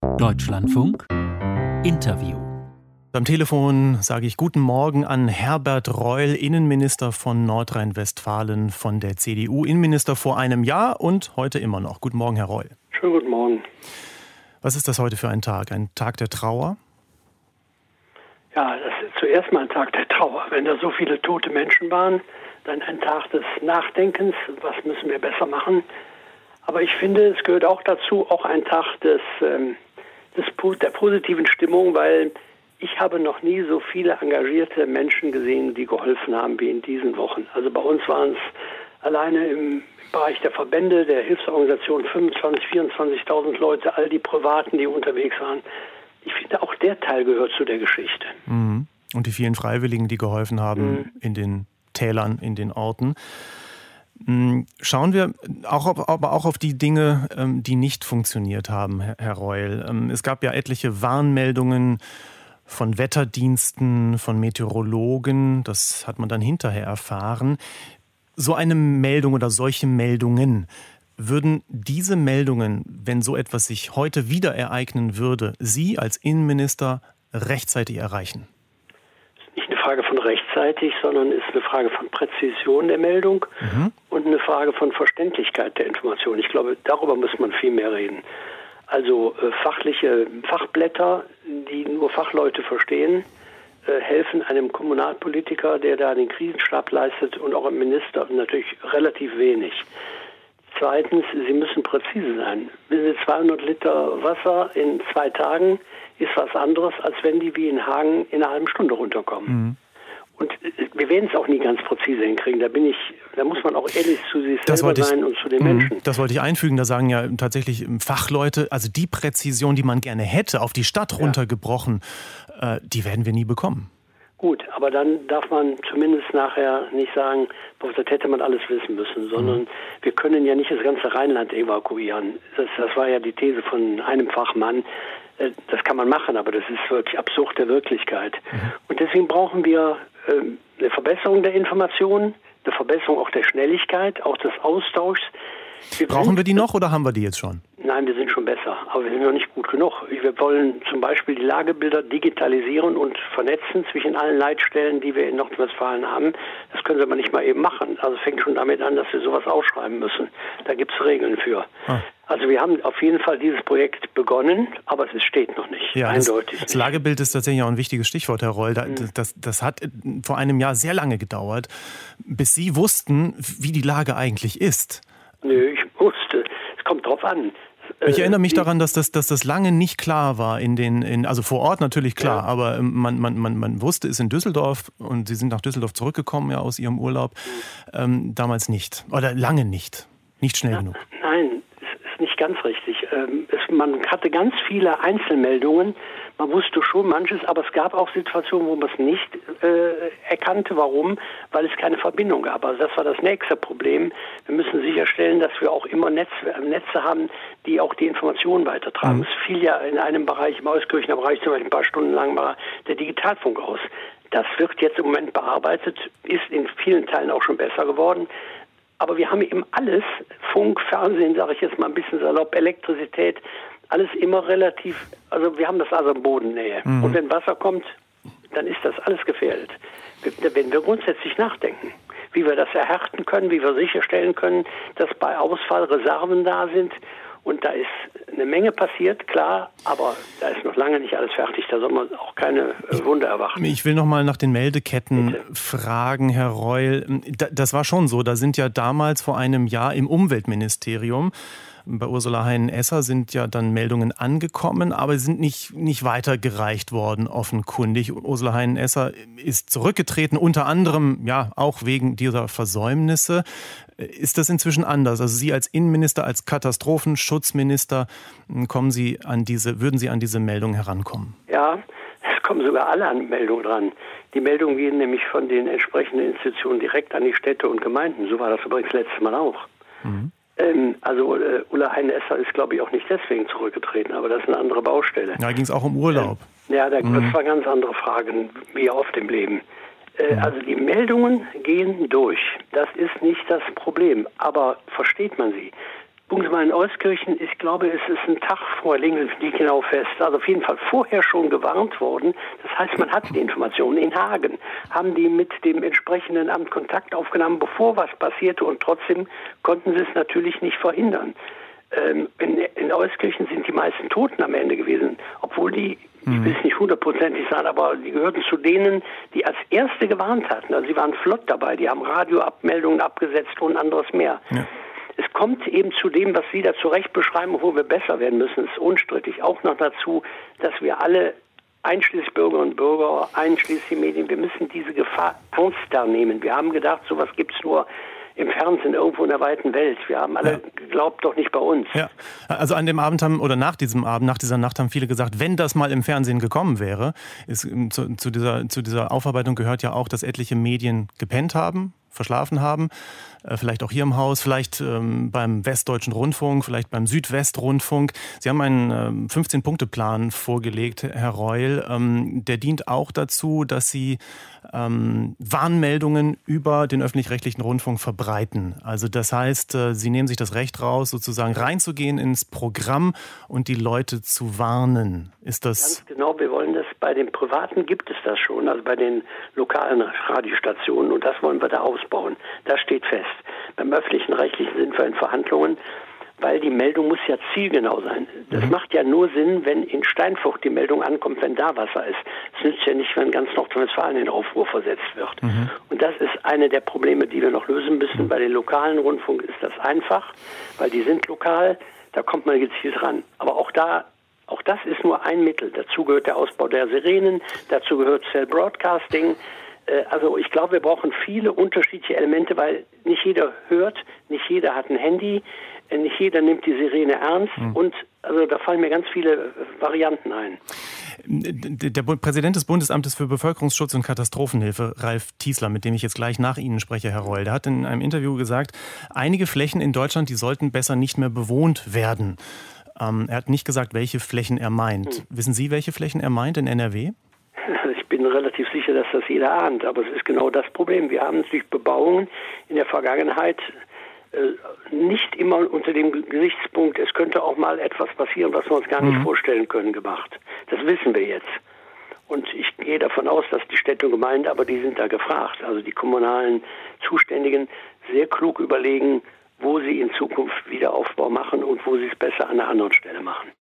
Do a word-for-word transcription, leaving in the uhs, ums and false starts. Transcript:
Deutschlandfunk Interview. Am Telefon sage ich guten Morgen an Herbert Reul, Innenminister von Nordrhein-Westfalen von der C D U. Innenminister vor einem Jahr und heute immer noch. Guten Morgen, Herr Reul. Schönen guten Morgen. Was ist das heute für ein Tag? Ein Tag der Trauer? Ja, das ist zuerst mal ein Tag der Trauer. Wenn da so viele tote Menschen waren, dann ein Tag des Nachdenkens. Was müssen wir besser machen? Aber ich finde, es gehört auch dazu, auch ein Tag des, ähm, des, der positiven Stimmung, weil ich habe noch nie so viele engagierte Menschen gesehen, die geholfen haben wie in diesen Wochen. Also bei uns waren es alleine im Bereich der Verbände, der Hilfsorganisationen fünfundzwanzigtausend, vierundzwanzigtausend Leute, all die Privaten, die unterwegs waren. Ich finde, auch der Teil gehört zu der Geschichte. Mhm. Und die vielen Freiwilligen, die geholfen haben mhm. in den Tälern, in den Orten. Schauen wir auch auf, aber auch auf die Dinge, die nicht funktioniert haben, Herr Reul. Es gab ja etliche Warnmeldungen von Wetterdiensten, von Meteorologen. Das hat man dann hinterher erfahren. So eine Meldung oder solche Meldungen, würden diese Meldungen, wenn so etwas sich heute wieder ereignen würde, Sie als Innenminister rechtzeitig erreichen? Nicht eine Frage von rechtzeitig, sondern ist eine Frage von Präzision der Meldung mhm. und eine Frage von Verständlichkeit der Information. Ich glaube, darüber muss man viel mehr reden. Also äh, fachliche Fachblätter, die nur Fachleute verstehen, äh, helfen einem Kommunalpolitiker, der da den Krisenstab leistet, und auch einem Minister natürlich relativ wenig. Zweitens, sie müssen präzise sein. Wenn Sie zweihundert Liter Wasser in zwei Tagen ist was anderes, als wenn die wie in Hagen in einer halben Stunde runterkommen. Mhm. Und wir werden es auch nie ganz präzise hinkriegen. Da bin ich, da muss man auch ehrlich zu sich selber sein und zu den mh, Menschen. Das wollte ich einfügen. Da sagen ja tatsächlich Fachleute, also die Präzision, die man gerne hätte, auf die Stadt runtergebrochen, ja. äh, die werden wir nie bekommen. Gut, aber dann darf man zumindest nachher nicht sagen, das hätte man alles wissen müssen, sondern mhm. wir können ja nicht das ganze Rheinland evakuieren. Das, das war ja die These von einem Fachmann. Das kann man machen, aber das ist wirklich absurd der Wirklichkeit. Mhm. Und deswegen brauchen wir ähm, eine Verbesserung der Informationen, eine Verbesserung auch der Schnelligkeit, auch des Austauschs. Wir Brauchen sind, wir die noch oder haben wir die jetzt schon? Nein, wir sind schon besser, aber wir sind noch nicht gut genug. Wir wollen zum Beispiel die Lagebilder digitalisieren und vernetzen zwischen allen Leitstellen, die wir in Nordrhein-Westfalen haben. Das können Sie aber nicht mal eben machen. Also es fängt schon damit an, dass wir sowas ausschreiben müssen. Da gibt es Regeln für. Ah. Also wir haben auf jeden Fall dieses Projekt begonnen, aber es steht noch nicht, ja, eindeutig. Das, das Lagebild ist tatsächlich auch ein wichtiges Stichwort, Herr Reul. Das, mhm. das, das hat vor einem Jahr sehr lange gedauert, bis Sie wussten, wie die Lage eigentlich ist. Nö, ich wusste. Es kommt drauf an. Ich erinnere mich daran, dass das, dass das lange nicht klar war, in den, in, also vor Ort natürlich klar, ja. aber man, man, man, man wusste es in Düsseldorf und Sie sind nach Düsseldorf zurückgekommen ja, aus Ihrem Urlaub, mhm. ähm, damals nicht oder lange nicht, nicht schnell ja, genug. Nein, es ist nicht ganz richtig. Ähm, es, man hatte ganz viele Einzelmeldungen, man wusste schon manches, aber es gab auch Situationen, wo man es nicht äh, erkannte. Warum? Weil es keine Verbindung gab. Also das war das nächste Problem. Wir müssen sicherstellen, dass wir auch immer Netz, Netze haben, die auch die Informationen weitertragen. Mhm. Es fiel ja in einem Bereich, im Euskirchener Bereich zum Beispiel ein paar Stunden lang mal der Digitalfunk aus. Das wird jetzt im Moment bearbeitet, ist in vielen Teilen auch schon besser geworden. Aber wir haben eben alles, Funk, Fernsehen, sage ich jetzt mal ein bisschen salopp, Elektrizität, alles immer relativ, also wir haben das also in Bodennähe. Mhm. Und wenn Wasser kommt, dann ist das alles gefährdet. Da werden wir grundsätzlich nachdenken, wie wir das erhärten können, wie wir sicherstellen können, dass bei Ausfall Reserven da sind. Und da ist eine Menge passiert, klar, aber da ist noch lange nicht alles fertig. Da soll man auch keine äh, Wunder erwarten. Ich will noch mal nach den Meldeketten Bitte. fragen, Herr Reul. Das war schon so, da sind ja damals vor einem Jahr im Umweltministerium bei Ursula Heinen-Esser sind ja dann Meldungen angekommen, aber sind nicht, nicht weitergereicht worden, offenkundig. Ursula Heinen-Esser ist zurückgetreten, unter anderem ja auch wegen dieser Versäumnisse. Ist das inzwischen anders? Also Sie als Innenminister, als Katastrophenschutzminister, kommen Sie an diese, würden Sie an diese Meldungen herankommen? Ja, es kommen sogar alle an Meldungen dran. Die Meldungen gehen nämlich von den entsprechenden Institutionen direkt an die Städte und Gemeinden. So war das übrigens letztes Mal auch. Mhm. Ähm, also äh, Ulla Heinen-Esser ist, glaube ich, auch nicht deswegen zurückgetreten, aber das ist eine andere Baustelle. Da ging es auch um Urlaub. Ähm, ja, da, mhm. das waren ganz andere Fragen, wie oft im Leben. Äh, mhm. Also die Meldungen gehen durch. Das ist nicht das Problem. Aber versteht man sie? Bundesgemeinde Euskirchen, ich glaube, es ist ein Tag vorher, legen Sie nicht genau fest, also auf jeden Fall vorher schon gewarnt worden. Das heißt, man hat die Informationen. In Hagen haben die mit dem entsprechenden Amt Kontakt aufgenommen, bevor was passierte, und trotzdem konnten sie es natürlich nicht verhindern. Ähm, in, in Euskirchen sind die meisten Toten am Ende gewesen, obwohl die, ich will es nicht hundertprozentig sagen, aber die gehörten zu denen, die als Erste gewarnt hatten. Also sie waren flott dabei, die haben Radioabmeldungen abgesetzt und anderes mehr. Ja. Es kommt eben zu dem, was Sie da zu Recht beschreiben, wo wir besser werden müssen, ist unstrittig. Auch noch dazu, dass wir alle, einschließlich Bürgerinnen und Bürger, einschließlich die Medien, wir müssen diese Gefahr ernster nehmen. Wir haben gedacht, sowas gibt es nur im Fernsehen irgendwo in der weiten Welt. Wir haben alle ja. geglaubt, doch nicht bei uns. Ja, also an dem Abend haben, oder nach diesem Abend, nach dieser Nacht haben viele gesagt, wenn das mal im Fernsehen gekommen wäre, ist, zu, zu, dieser, zu dieser Aufarbeitung gehört ja auch, dass etliche Medien gepennt haben, verschlafen haben, vielleicht auch hier im Haus, vielleicht ähm, beim Westdeutschen Rundfunk, vielleicht beim Südwestrundfunk. Sie haben einen ähm, fünfzehn-Punkte-Plan vorgelegt, Herr Reul. Ähm, der dient auch dazu, dass Sie ähm, Warnmeldungen über den öffentlich-rechtlichen Rundfunk verbreiten. Also das heißt, äh, Sie nehmen sich das Recht raus, sozusagen reinzugehen ins Programm und die Leute zu warnen. Ist das... Ganz genau, wir wollen das, bei den Privaten gibt es das schon, also bei den lokalen Radiostationen, und das wollen wir da ausbauen. Das steht fest. Beim öffentlichen Rechtlichen sind wir in Verhandlungen, weil die Meldung muss ja zielgenau sein. Das mhm. macht ja nur Sinn, wenn in Steinfurt die Meldung ankommt, wenn da Wasser ist. Es nützt ja nicht, wenn ganz Nordrhein-Westfalen in Aufruhr versetzt wird. Mhm. Und das ist eine der Probleme, die wir noch lösen müssen. Mhm. Bei den lokalen Rundfunk ist das einfach, weil die sind lokal, da kommt man gezielt ran. Aber auch da, auch das ist nur ein Mittel. Dazu gehört der Ausbau der Sirenen, dazu gehört Cell Broadcasting. Also ich glaube, wir brauchen viele unterschiedliche Elemente, weil nicht jeder hört, nicht jeder hat ein Handy, nicht jeder nimmt die Sirene ernst mhm. und also da fallen mir ganz viele Varianten ein. Der Präsident des Bundesamtes für Bevölkerungsschutz und Katastrophenhilfe, Ralf Tiesler, mit dem ich jetzt gleich nach Ihnen spreche, Herr Reul, der hat in einem Interview gesagt, einige Flächen in Deutschland, die sollten besser nicht mehr bewohnt werden. Ähm, er hat nicht gesagt, welche Flächen er meint. Mhm. Wissen Sie, welche Flächen er meint in N R W? Ich bin relativ sicher, dass das jeder ahnt, aber es ist genau das Problem. Wir haben durch Bebauungen in der Vergangenheit äh, nicht immer unter dem Gesichtspunkt, es könnte auch mal etwas passieren, was wir uns gar nicht mhm. vorstellen können, gemacht. Das wissen wir jetzt. Und ich gehe davon aus, dass die Städte und Gemeinden, aber die sind da gefragt, also die kommunalen Zuständigen, sehr klug überlegen, wo sie in Zukunft Wiederaufbau machen und wo sie es besser an einer anderen Stelle machen.